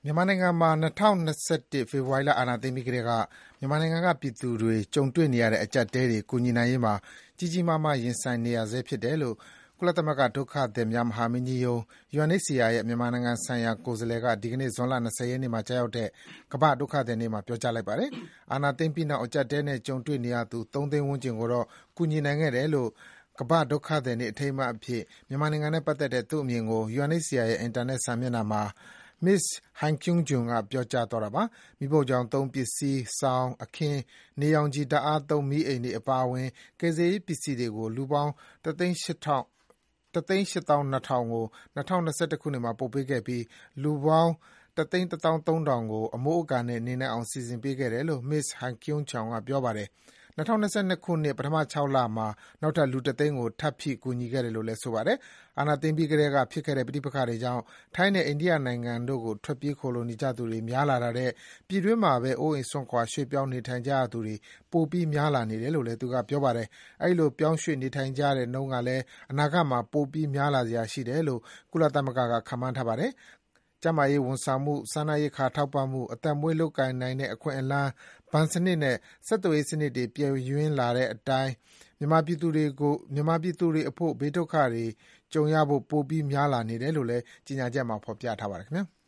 မြန်မာနိုင်ငံမှာ2021ဖေဖော်ဝါရီလအာဏာသိမ်းပြီးကတည်းကမြန်မာနိုင်ငံကပြည်သူတွေကြုံတွေ့နေရတဲ့အကျပ်အတည်းတွေကိုကူညီနိုင်ရေးမှာကြီးကြီးမားမားရင်ဆိုင်နေရဆဲဖြစ်တယ်လို့ကုလသမဂ္ဂဒုက္ခသည်များမဟာမင်းကြီးရုံး UNHCR ရဲ့မြန်မာနိုင်ငံဆိုင်ရာကိုယ်စားလှယ်ကဒီကနေ့ဇွန်လ20ရက်နေ့မှာကျရောက်တဲ့ကမ္ဘာ့ဒုက္ခသည်နေ့မှာပြောကြားလိုက်ပါတယ်။အာဏာသိမ်းပြီးနောက်အကျပ်အတည်းနဲ့ကြုံတွေ့နေရသူ3သိန်းဝန်းကျင်ကိုတော့ကူညီနိုင်ခဲ့တယ်လို့ကမ္ဘာ့ဒုက္ခသည်နေ့အထိမ်းအမှတ်အဖြစ်မြန်မာနိုင်ငံနဲ့ပတ်သက်တဲ့သူ့အမြင်ကို UNHCR ရဲ့အင်တာနက်စာမျက်နှာမှာMs. Han Kyung-jun ကပြောကြားသွားတာပါ။မီးဖိုချောင်သုံးပစ္စည်း၊စောင်၊အခင်း၊နေရောင်ခြည်ဓါတ်အားသုံးမီးအိမ်တွေအပါအဝင်ကယ်ဆယ်ရေးပစ္စည်းတွေကို လူပေါင်း 1,820,000 ကို2021ခုနှစ်မှာပို့ပေးခဲ့ပြီးလူပေါင်း 113,000 ကိုအမိုးအကာနဲ့နေနိုင်အောင်စီစဉ်ပေးခဲ့တယ်လို့ Ms. Han Kyung-jun ကပြောပါတယ်။2022ခုနှစ်ပထမ6လမှာနောက်ထပ်လူ1သိန်းကိုထပ်ဖြည့်ကူညီခဲ့တယ်လို့လည်းဆိုပါတယ်။အာဏာသိမ်းပြီးကတည်းကဖြစ်ခဲ့တဲ့ပဋိပက္ခတွေကြောင့်ထိုင်းနဲ့အိန္ဒိယနိုင်ငံတို့ကိုထွက်ပြေးခိုလှုံနေကြသူတွေများလာတာထက်ပြည်တွင်းမှာပဲအိုးအိမ်စွန့်ခွာရွှေ့ပြောင်းနေထိုင်ကြရသူတွေပိုပြီးများလာနေတယ်လို့လည်းသူကပြောပါတယ်။အဲဒီလိုပြောင်းရွှေ့နေထိုင်ကြတဲ့နှုန်းကလည်းအနာဂတ်မှာပိုပြီးများလာစရာရှိတယ်လို့ကုလသမဂ္ဂကခန့်မှန်းထားပါတယ်။ကျန်းမာရေးဝန်ဆောင်မှု၊စားနပ်ရိက္ခာထောက်ပံ့မှု၊အသက်မွေးလုပ်ကိုင်နိုင်တဲ့အခွင့်အလမ်း၊ဘဏ်စနစ်နဲ့ဆက်သွယ်ရေးစနစ်တွေပျက်ယွင်းလာတဲ့အတိုင်းမြန်မာပြည်သူတွေအဖို့ဘေးဒုက္ခတွေကြုံရဖို့ပိုပြီးများလာနေတယ်လို့လည်းကြေညာချက်မှာဖော်ပြထားပါတယ်။